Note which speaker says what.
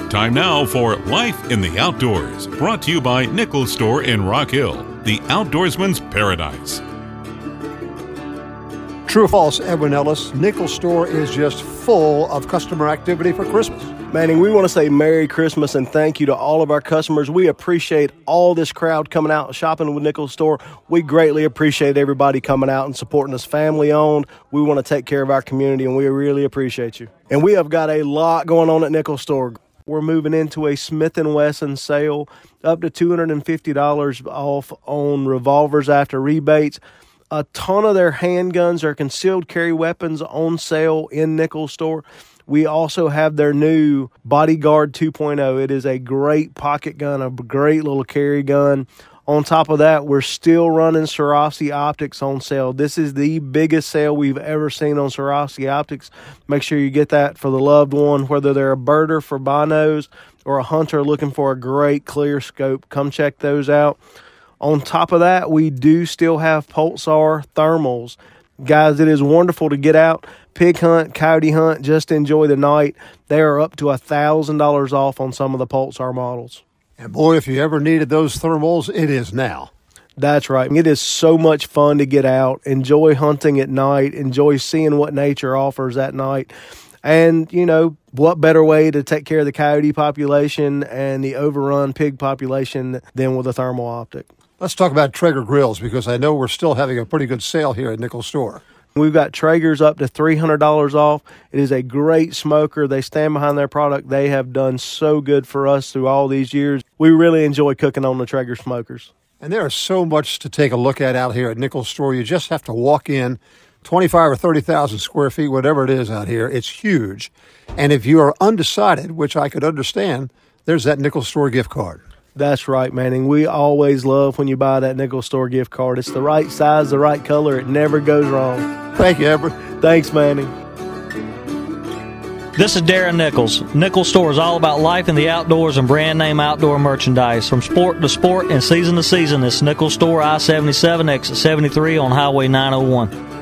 Speaker 1: Time now for Life in the Outdoors, brought to you by Nichols Store in Rock Hill, the outdoorsman's paradise.
Speaker 2: True or false, Edwin Ellis, Nichols Store is just full of customer activity for Christmas.
Speaker 3: Manning, we want to say Merry Christmas and thank you to all of our customers. We appreciate all this crowd coming out and shopping with Nichols Store. We greatly appreciate everybody coming out and supporting us. Family owned. We want to take care of our community, and we really appreciate you. And we have got a lot going on at Nichols Store. We're moving into a Smith & Wesson sale, up to $250 off on revolvers after rebates. A ton of their handguns or concealed carry weapons on sale in Nichols Store. We also have their new Bodyguard 2.0. It is a great pocket gun, a great little carry gun. On top of that, we're still running Swarovski optics on sale. This is the biggest sale we've ever seen on Swarovski optics. Make sure you get that for the loved one, whether they're a birder for binos or a hunter looking for a great clear scope. Come check those out. On top of that, we do still have Pulsar thermals. Guys, it is wonderful to get out, pig hunt, coyote hunt, just enjoy the night. They are up to $1,000 off on some of the Pulsar models.
Speaker 2: And boy, if you ever needed those thermals, it is now.
Speaker 3: That's right. It is so much fun to get out, enjoy hunting at night, enjoy seeing what nature offers at night. And, you know, what better way to take care of the coyote population and the overrun pig population than with a thermal optic?
Speaker 2: Let's talk about Traeger grills, because I know we're still having a pretty good sale here at Nichols Store.
Speaker 3: We've got Traegers up to $300 off. It is a great smoker. They stand behind their product. They have done so good for us through all these years. We really enjoy cooking on the Traeger smokers.
Speaker 2: And there is so much to take a look at out here at Nichols Store. You just have to walk in, 25 or 30,000 square feet, whatever it is out here. It's huge. And if you are undecided, which I could understand, there's that Nichols Store gift card.
Speaker 3: That's right, Manning. We always love when you buy that Nichols Store gift card. It's the right size, the right color. It never goes wrong.
Speaker 2: Thank you, Edward.
Speaker 3: Thanks, Manning.
Speaker 4: This is Darren Nichols. Nichols Store is all about life in the outdoors and brand name outdoor merchandise. From sport to sport and season to season, it's Nichols Store, I-77, exit 73 on Highway 901.